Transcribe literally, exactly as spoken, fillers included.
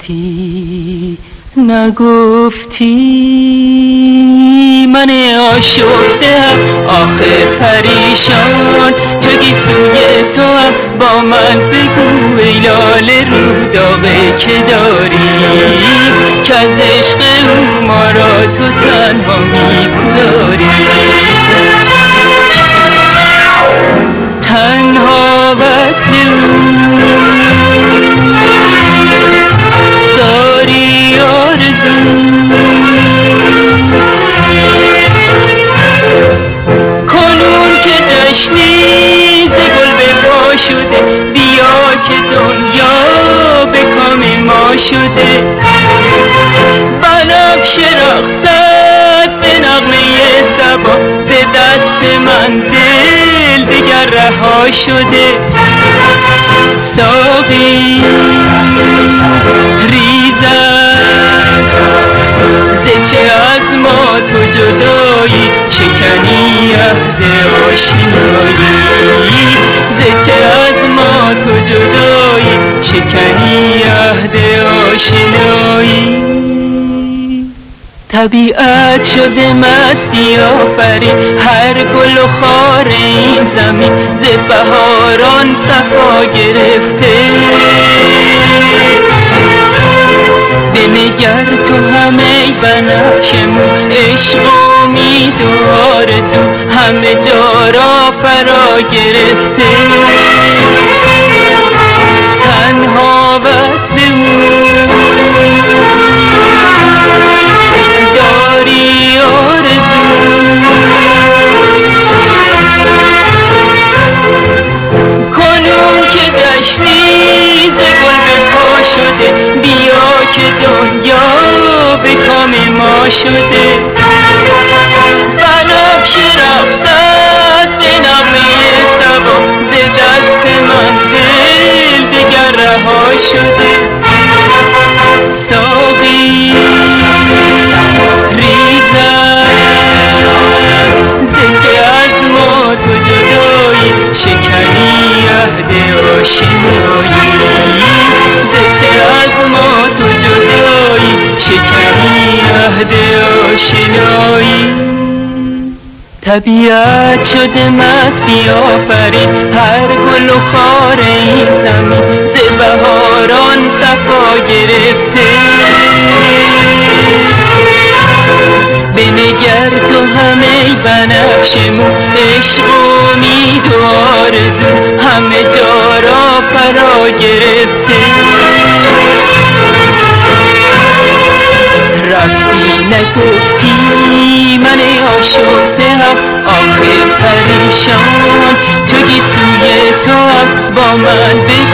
نگفتی نگفتی من آشفته‌ام آخر پریشان تو گیسوی تو هم با من بگو ای لاله رو داغه که داری که از عشق او ما را تو تنها میگذاری تنها وصل داری آرزو کنون که جشنی ز گل به پا شده بیا که دنیا به کام ما شده بنفش رقصت به نغمه صبا ز دست من دل دیگر رها شده ساقی ریزد ز چه از ما تو جدایی شکنی عهد آشنایی ز چه از ما تو جدایی شکنی عهد آشنایی طبیعت شده مستی آفرین هر گل و خار این زمین ز بهاران صفا گرفته بنگر تو همه بنفش مو عشق و امید و آرزو همه جا را فرا گرفته تنها وصل داری آرزو کنون که جشنی ز گل به پا شده بیا که دنیا به کام ما شده بنفش رقصت به نغمه صبا ز دست من دل دیگر رها شده ساقی ریزد ز چه از ما تو جدایی شکنی عهد آشنایی ز چه از ما تو جدایی شکنی عهد آشنایی طبیعت شده مستی آفرین هر گل و خار این زمین ز بهاران صفا گرفته بنگر تو همه بنفش مو عشق و امید و آرزو همه جا را فرا گرفته رفتی نگفتی من آشفته‌ام آخر پریشان تو گیسوی تو هم با من بگو